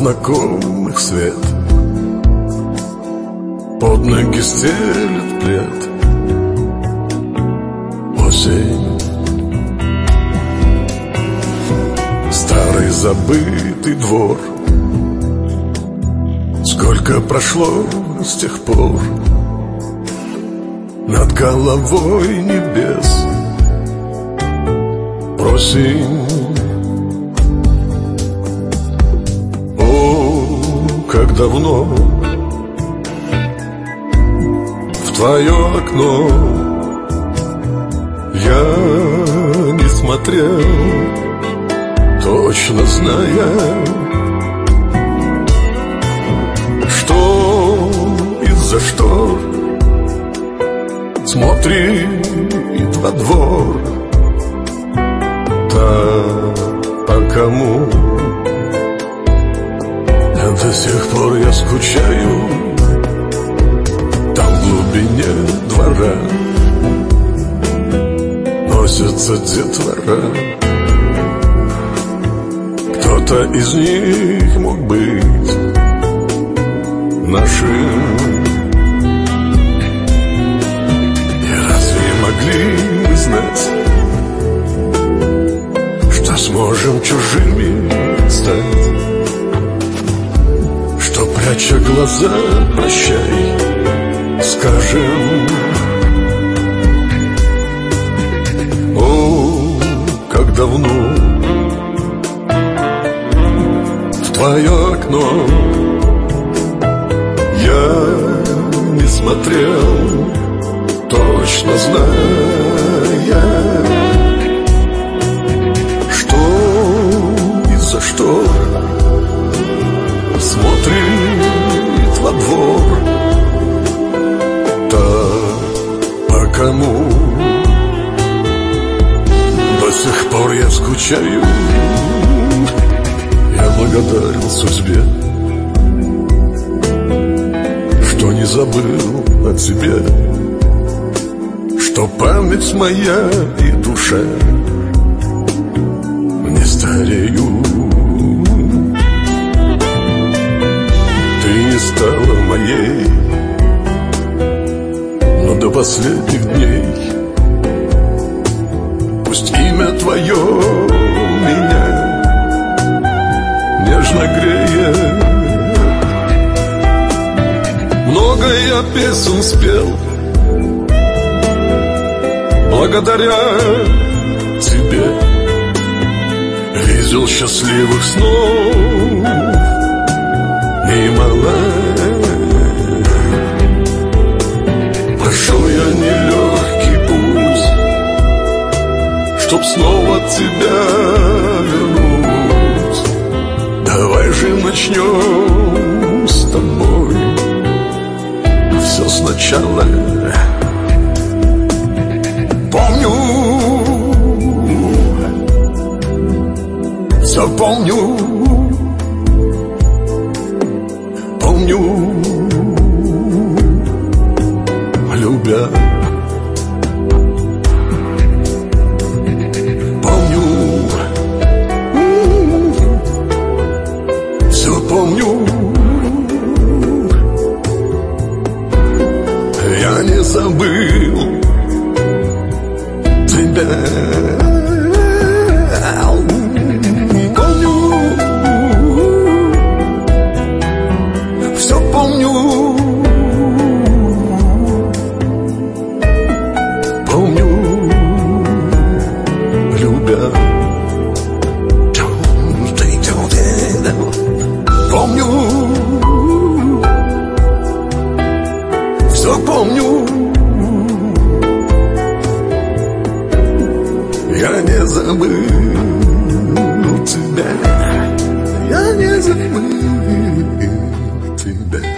знакомых свет, под ноги стелет плед. Осень, старый забытый двор. Сколько прошло с тех пор, над головой небес просень. О, как давно в твое окно я не смотрел, точно зная, что из-за штор смотрит во двор та, по кому до сих пор я скучаю. Там в глубине двора носится детвора. Кто-то из них мог быть нашим. И разве могли мы знать, что сможем чужими стать? Что, пряча глаза, прощай, скажем. О, как давно в твое окно я не смотрел, точно зная, что из-за штор смотрит во двор та, по кому до сих пор я скучаю. Я благодарен судьбе, что не забыл о тебе, что память моя и душа не стареют. Ты не стала моей, но до последних дней пусть имя твое меня нежно греет. Много я песен спел благодаря тебе, видел счастливых снов немало. Прошел я нелегкий путь, чтоб снова тебя вернуть. Давай же начнем с тобой все сначала. Помню, все помню, помню, любя. Помню, все помню. Я не забыл тебя. Помню, все помню. Помню, любя. Помню, все помню. Я не забыл тебя. Я не забыл тебя.